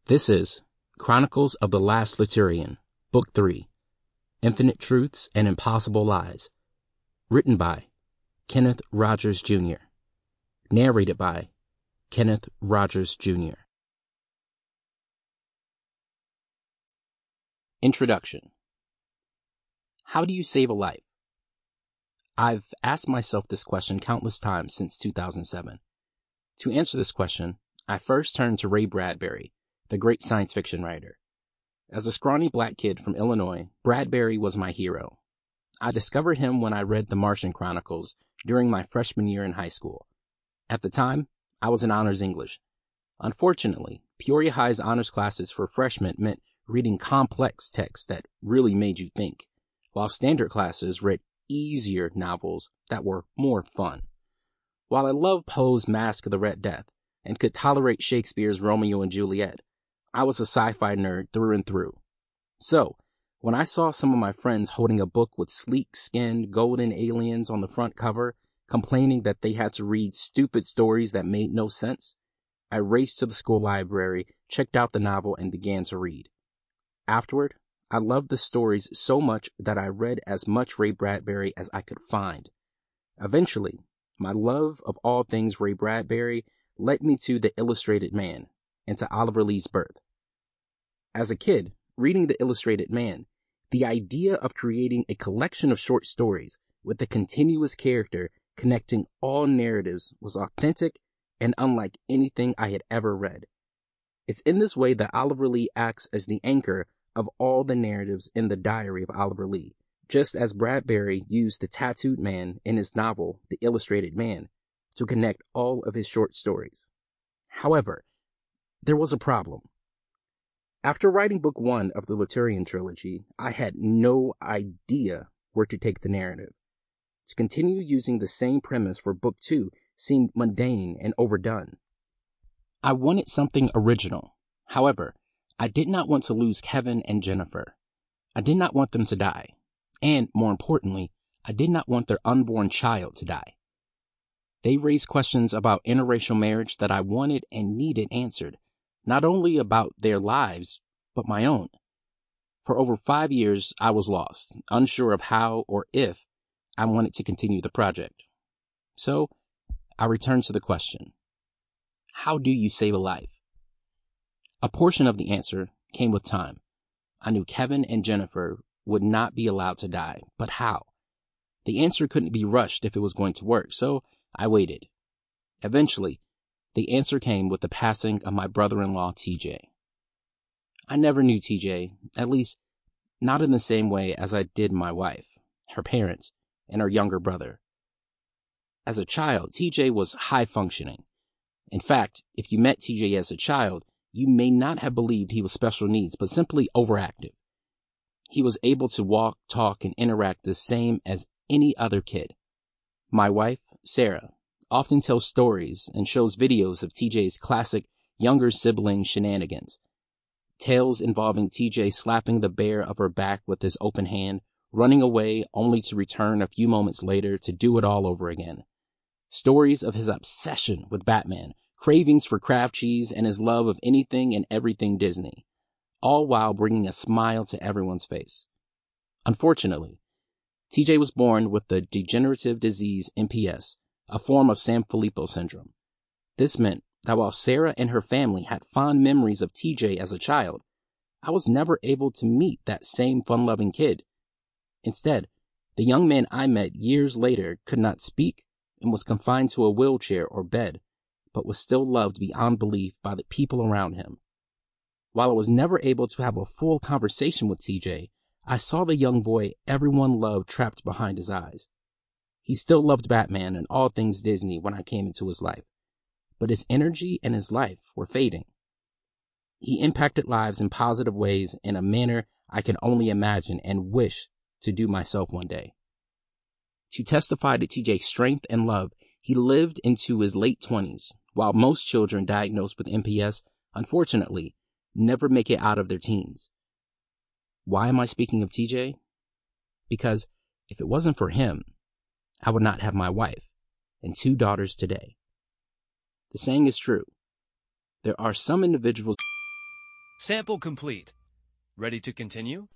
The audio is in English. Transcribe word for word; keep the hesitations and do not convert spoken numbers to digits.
This is Chronicles of the Last Liturian, Book three, Infinite Truths and Impossible Lies, written by Kenneth Rogers, Junior Narrated by Kenneth Rogers, Junior Introduction. How do you save a life? I've asked myself this question countless times since two thousand seven. To answer this question, I first turned to Ray Bradbury, the great science fiction writer. As a scrawny black kid from Illinois, Bradbury was my hero. I discovered him when I read The Martian Chronicles during my freshman year in high school. At the time, I was in honors English. Unfortunately, Peoria High's honors classes for freshmen meant reading complex texts that really made you think, while standard classes read easier novels that were more fun. While I loved Poe's Masque of the Red Death and could tolerate Shakespeare's Romeo and Juliet, I was a sci-fi nerd through and through. So, when I saw some of my friends holding a book with sleek-skinned golden aliens on the front cover, complaining that they had to read stupid stories that made no sense, I raced to the school library, checked out the novel, and began to read. Afterward, I loved the stories so much that I read as much Ray Bradbury as I could find. Eventually, my love of all things Ray Bradbury led me to The Illustrated Man and to Oliver Lee's Birth. As a kid, reading The Illustrated Man, the idea of creating a collection of short stories with a continuous character connecting all narratives was authentic and unlike anything I had ever read. It's in this way that Oliver Lee acts as the anchor of all the narratives in the diary of Oliver Lee, just as Bradbury used the tattooed man in his novel, The Illustrated Man, to connect all of his short stories. However, there was a problem. After writing book one of the Liturian trilogy, I had no idea where to take the narrative. To continue using the same premise for book two seemed mundane and overdone. I wanted something original. However, I did not want to lose Kevin and Jennifer. I did not want them to die. And, more importantly, I did not want their unborn child to die. They raised questions about interracial marriage that I wanted and needed answered, not only about their lives, but my own. For over five years, I was lost, unsure of how or if I wanted to continue the project. So, I returned to the question, how do you save a life? A portion of the answer came with time. I knew Kevin and Jennifer would not be allowed to die, but how? The answer couldn't be rushed if it was going to work, so I waited. Eventually, the answer came with the passing of my brother-in-law, T J. I never knew T J, at least not in the same way as I did my wife, her parents, and her younger brother. As a child, T J was high-functioning. In fact, if you met T J as a child, you may not have believed he was special needs, but simply overactive. He was able to walk, talk, and interact the same as any other kid. My wife, Sarah, often tells stories and shows videos of T J's classic younger sibling shenanigans. Tales involving T J slapping the bare of her back with his open hand, running away only to return a few moments later to do it all over again. Stories of his obsession with Batman, cravings for Kraft cheese, and his love of anything and everything Disney, all while bringing a smile to everyone's face. Unfortunately, T J was born with the degenerative disease M P S, a form of Sanfilippo syndrome. This meant that while Sarah and her family had fond memories of T J as a child, I was never able to meet that same fun-loving kid. Instead, the young man I met years later could not speak and was confined to a wheelchair or bed, but was still loved beyond belief by the people around him. While I was never able to have a full conversation with T J, I saw the young boy everyone loved trapped behind his eyes. He still loved Batman and all things Disney when I came into his life, but his energy and his life were fading. He impacted lives in positive ways in a manner I can only imagine and wish to do myself one day. To testify to T J's strength and love, he lived into his late twenties, while most children diagnosed with M P S, unfortunately, never make it out of their teens. Why am I speaking of T J? Because if it wasn't for him, I would not have my wife and two daughters today. The saying is true. There are some individuals Sample complete. Ready to continue?